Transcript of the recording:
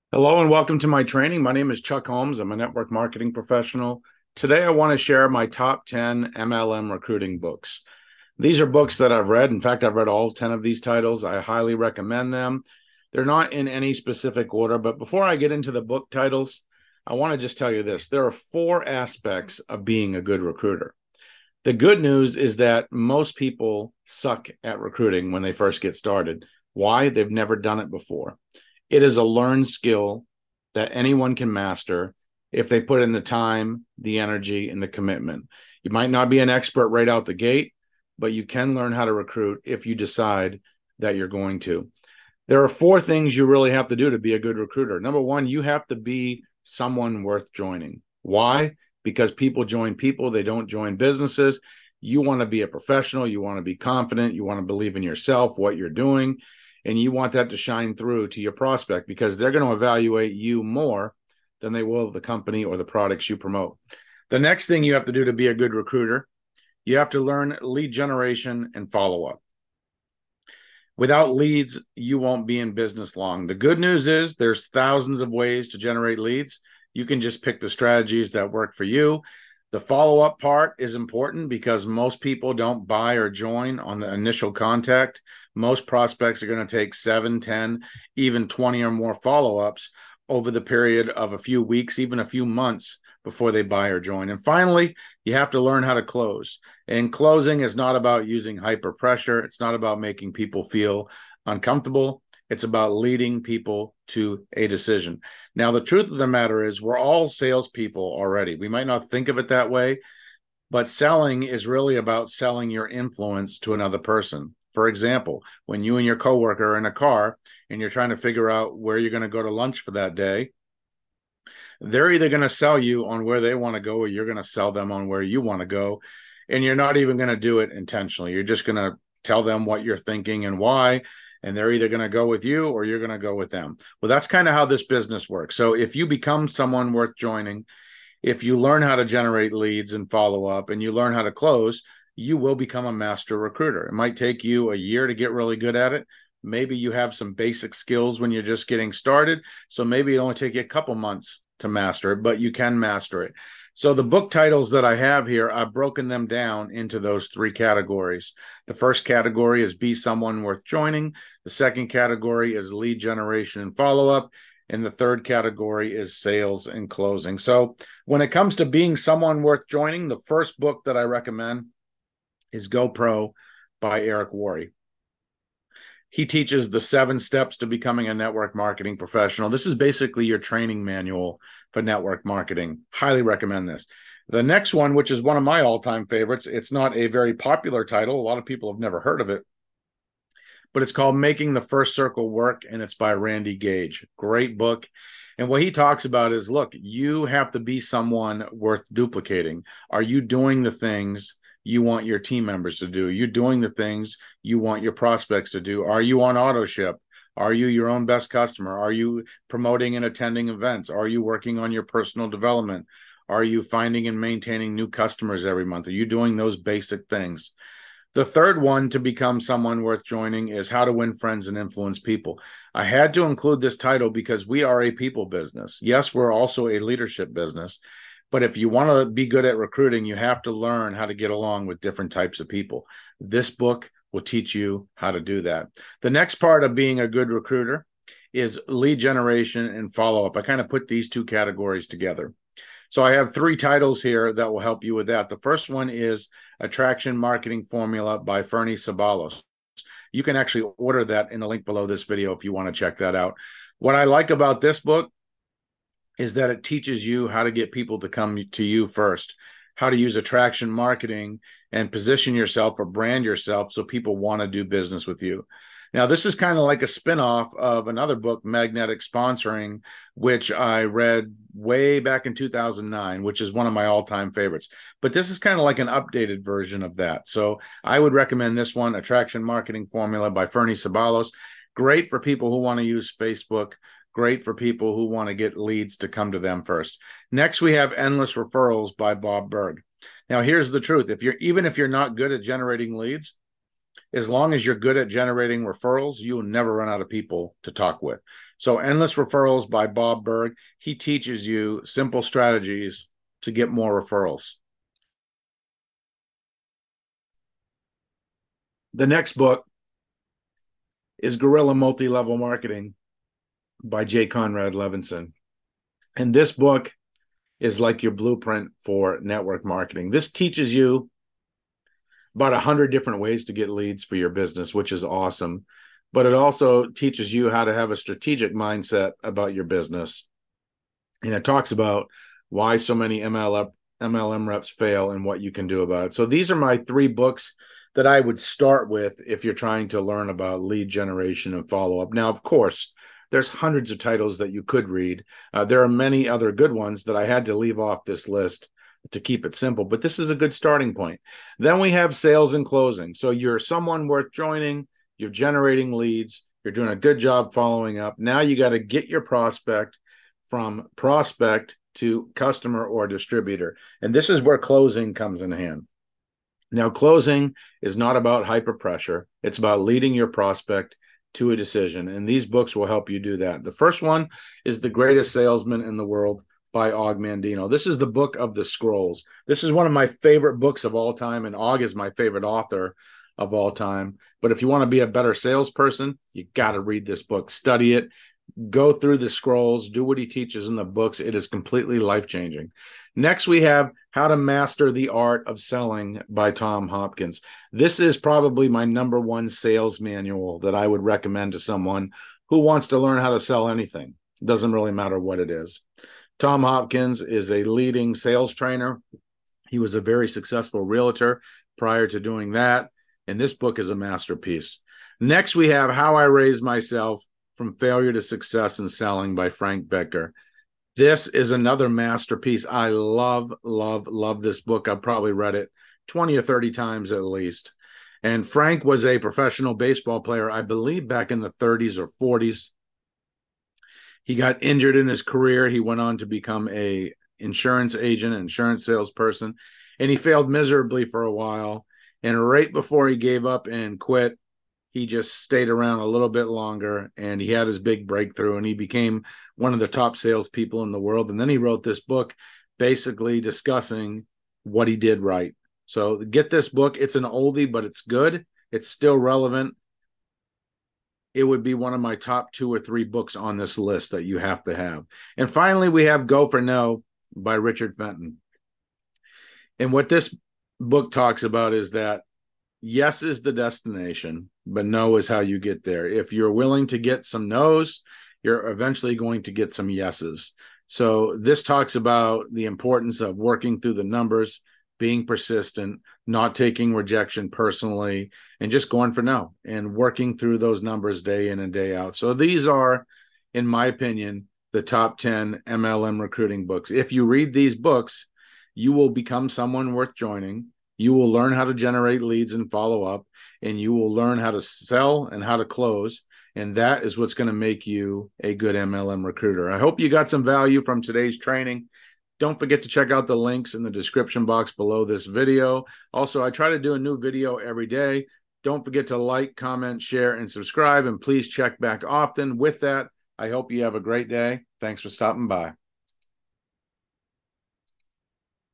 Hello and welcome to my training. My name is Chuck Holmes. I'm a network marketing professional. Today, I want to share my top 10 MLM recruiting books. These are books that I've read. In fact, I've read all 10 of these titles. I highly recommend them. They're not in any specific order, but before I get into the book titles, I want to just tell you this. There are four aspects of being a good recruiter. The good news is that most people suck at recruiting when they first get started. Why? They've never done it before. It is a learned skill that anyone can master if they put in the time, the energy, and the commitment. You might not be an expert right out the gate, but you can learn how to recruit if you decide that you're going to. There are four things you really have to do to be a good recruiter. Number one, you have to be someone worth joining. Why? Because people join people, they don't join businesses. You want to be a professional, you want to be confident, you want to believe in yourself, what you're doing, and you want that to shine through to your prospect because they're going to evaluate you more than they will the company or the products you promote. The next thing you have to do to be a good recruiter, you have to learn lead generation and follow up. Without leads, you won't be in business long. The good news is there's thousands of ways to generate leads. You can just pick the strategies that work for you. The follow-up part is important because most people don't buy or join on the initial contact. Most prospects are going to take 7, 10, even 20 or more follow-ups over the period of a few weeks, even a few months before they buy or join. And finally, you have to learn how to close. And closing is not about using hyper pressure. It's not about making people feel uncomfortable. It's about leading people to a decision. Now, the truth of the matter is we're all salespeople already. We might not think of it that way, but selling is really about selling your influence to another person. For example, when you and your coworker are in a car and you're trying to figure out where you're going to go to lunch for that day, they're either going to sell you on where they want to go or you're going to sell them on where you want to go. And you're not even going to do it intentionally. You're just going to tell them what you're thinking and why. And they're either going to go with you or you're going to go with them. Well, that's kind of how this business works. So if you become someone worth joining, if you learn how to generate leads and follow up and you learn how to close, you will become a master recruiter. It might take you a year to get really good at it. Maybe you have some basic skills when you're just getting started. So maybe it only take you a couple months to master it, but you can master it. So the book titles that I have here, I've broken them down into those three categories. The first category is Be Someone Worth Joining. The second category is Lead Generation and Follow-Up. And the third category is Sales and Closing. So when it comes to being someone worth joining, the first book that I recommend is Go Pro by Eric Worre. He teaches the 7 steps to becoming a network marketing professional. This is basically your training manual for network marketing. Highly recommend this. The next one, which is one of my all-time favorites, it's not a very popular title. A lot of people have never heard of it, but it's called Making the First Circle Work, and it's by Randy Gage. Great book. And what he talks about is, look, you have to be someone worth duplicating. Are you doing the things you want your team members to do? You're doing the things you want your prospects to do. Are you on auto ship? Are you your own best customer? Are you promoting and attending events? Are you working on your personal development? Are you finding and maintaining new customers every month? Are you doing those basic things? The third one to become someone worth joining is How to Win Friends and Influence People. I had to include this title because we are a people business. Yes, we're also a leadership business. But if you want to be good at recruiting, you have to learn how to get along with different types of people. This book will teach you how to do that. The next part of being a good recruiter is lead generation and follow-up. I kind of put these two categories together. So I have 3 titles here that will help you with that. The first one is Attraction Marketing Formula by Fernie Ceballos. You can actually order that in the link below this video if you want to check that out. What I like about this book is that it teaches you how to get people to come to you first, how to use attraction marketing and position yourself or brand yourself so people want to do business with you. Now, this is kind of like a spinoff of another book, Magnetic Sponsoring, which I read way back in 2009, which is one of my all-time favorites. But this is kind of like an updated version of that. So I would recommend this one, Attraction Marketing Formula by Fernie Ceballos. Great for people who want to use Facebook. Great for people who want to get leads to come to them first. Next, we have Endless Referrals by Bob Burg. Now, here's the truth. Even if you're not good at generating leads, as long as you're good at generating referrals, you will never run out of people to talk with. So Endless Referrals by Bob Burg, he teaches you simple strategies to get more referrals. The next book is Guerrilla Multi-Level Marketing by J. Conrad Levinson. And this book is like your blueprint for network marketing. This teaches you about 100 different ways to get leads for your business, which is awesome. But it also teaches you how to have a strategic mindset about your business. And it talks about why so many MLM reps fail and what you can do about it. So these are my 3 books that I would start with if you're trying to learn about lead generation and follow-up. Now, of course, there's hundreds of titles that you could read. There are many other good ones that I had to leave off this list to keep it simple, but this is a good starting point. Then we have sales and closing. So you're someone worth joining, you're generating leads, you're doing a good job following up. Now you got to get your prospect from prospect to customer or distributor. And this is where closing comes in hand. Now, closing is not about hyper pressure. It's about leading your prospect to a decision. And these books will help you do that. The first one is The Greatest Salesman in the World by Og Mandino. This is the book of the scrolls. This is one of my favorite books of all time, and Og is my favorite author of all time. But if you want to be a better salesperson, you got to read this book, study it, go through the scrolls, do what he teaches in the books. It is completely life-changing. Next, we have How to Master the Art of Selling by Tom Hopkins. This is probably my number 1 sales manual that I would recommend to someone who wants to learn how to sell anything. It doesn't really matter what it is. Tom Hopkins is a leading sales trainer. He was a very successful realtor prior to doing that, and this book is a masterpiece. Next, we have How I Raised Myself from Failure to Success in Selling by Frank Becker. This is another masterpiece. I love, love, love this book. I've probably read it 20 or 30 times at least. And Frank was a professional baseball player, I believe back in the 30s or 40s. He got injured in his career. He went on to become a insurance agent, insurance salesperson, and he failed miserably for a while. And right before he gave up and quit, he just stayed around a little bit longer, and he had his big breakthrough, and he became one of the top salespeople in the world. And then he wrote this book basically discussing what he did right. So get this book. It's an oldie, but it's good. It's still relevant. It would be one of my top 2 or 3 books on this list that you have to have. And finally, we have Go for No by Richard Fenton. And what this book talks about is that yes is the destination, but no is how you get there. If you're willing to get some no's, you're eventually going to get some yeses. So this talks about the importance of working through the numbers, being persistent, not taking rejection personally, and just going for no and working through those numbers day in and day out. So these are, in my opinion, the top 10 MLM recruiting books. If you read these books, you will become someone worth joining. You will learn how to generate leads and follow up, and you will learn how to sell and how to close. And that is what's going to make you a good MLM recruiter. I hope you got some value from today's training. Don't forget to check out the links in the description box below this video. Also, I try to do a new video every day. Don't forget to like, comment, share, and subscribe. And please check back often. With that, I hope you have a great day. Thanks for stopping by.